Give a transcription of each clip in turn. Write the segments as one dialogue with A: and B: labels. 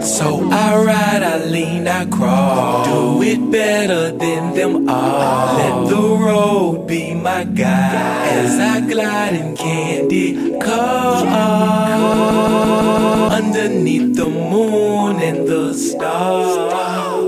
A: So I ride, I lean, I crawl. Do it better than them all. Let the road be my guide as I glide in candy car underneath the moon and the stars.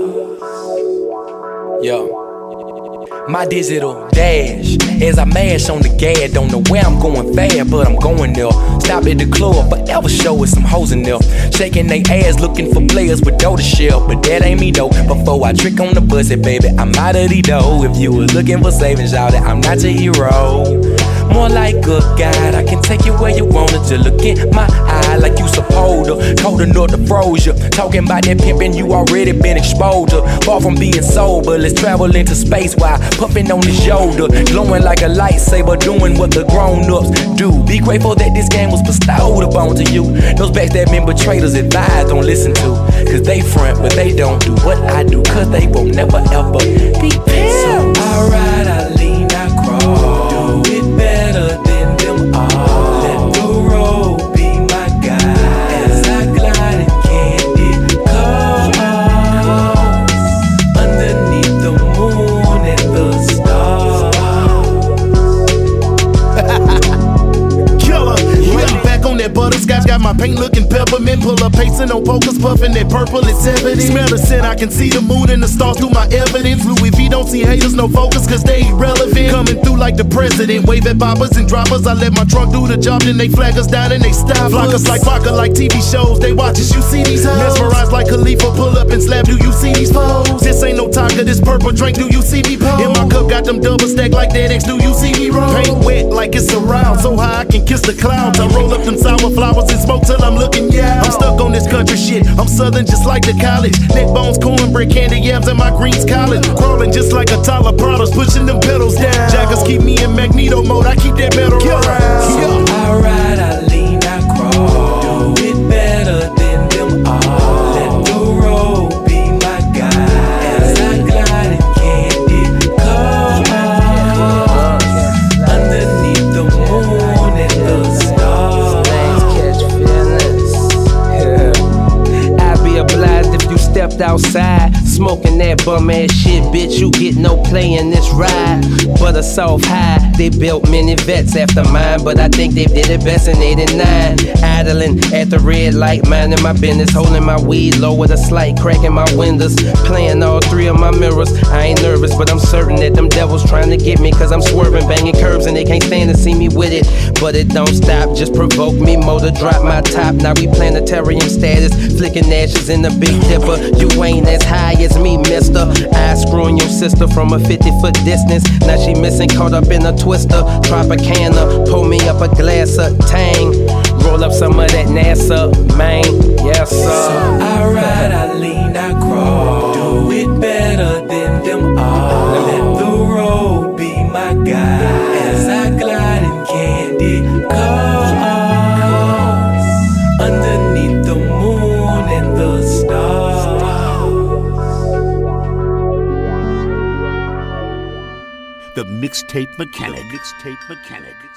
A: Yo. My digital dash as I mash on the gas. Don't know where I'm going fast, but I'm going there. Stop at the club, forever show with some hoes in there. Shaking they ass, looking for players with dough to share. But that ain't me though. Before I trick on the bus, baby, I'm out of the dough. If you was looking for savings, y'all, that I'm not your hero. More like a guide, I can take you where you wanted to. Look in my eye like you supposed to. Cold enough to froze you. Talking about that pimpin', you already been exposed to. Far from being sober, let's travel into space while puffin' on his shoulder. Glowing like a lightsaber, doing what the grown-ups do. Be grateful that this game was bestowed upon to you. Those backstabbing betrayers advise don't listen to. Cause they front, but they don't do what I do. Cause they won't never ever be pimps. So I ride, I lean, I crawl. Do it better than them all. Let the road be my guide as I glide in candy cars underneath the moon and the stars.
B: Killer, laying back on that butterscotch, got my paint looking peppermint. Pull up pacing on pokers, puffing that purple, it's evident. Smell the scent, I can see the moon and the stars through my evidence. Louis V don't see haters, no focus, cause they irrelevant. Coming through like the president, wave at boppers and droppers. I let my trunk do the job, then they flag us down and they stop. Flock us like vodka, like TV shows, they watch us, you see these hoes. Mesmerized like Khalifa, pull up and slap, do you see these foes? This ain't no Tonka, this purple drink, do you see me pose? In my cup, got them double stacked like that X, do you see me roll? Paint wet like it's around, so high I can kiss the clouds. I roll up them sour flowers and smoke till I'm looking, yeah. I'm stuck on this country shit, I'm southern just like the college. Neck bones, cornbread, candy yams, and my greens college. Crawling just like a Tyler Prados, pushing them pedals down. Jackers keep me in Magneto mode, I keep that metal around.
A: So I ride, I lean, I crawl. Do it better than them all. Let the road be my guide as I glide in candy cars underneath the moon and the stars.
C: Catch feelings. I'd be obliged if you stepped outside, smoking that bum ass shit, bitch. You get no play in this ride. But a soft high, they built many vets after mine, but I think they did it best in '89. Idling at the red light, minding my business, holding my weed low with a slight crack in my windows, playing all three of my mirrors. I ain't nervous, but I'm certain that them devils trying to get me, cause I'm swerving, banging curves, and they can't stand to see me with it. But it don't stop, just provoke me more to drop my top. Now we planetarium status, flicking ashes in the Big Dipper. You ain't as high as me, mister. I screwing your sister from a 50-foot distance. Now she missing, caught up in a twister. Tropicana, pull me up a glass of Tang. Roll up some of that NASA, man. Yes, sir.
A: So I ride, I lean, I crawl. Do it better than them all. Let the road be my guide as I glide in candy cars underneath the moon and the stars.
D: The Mixtape Mechanic.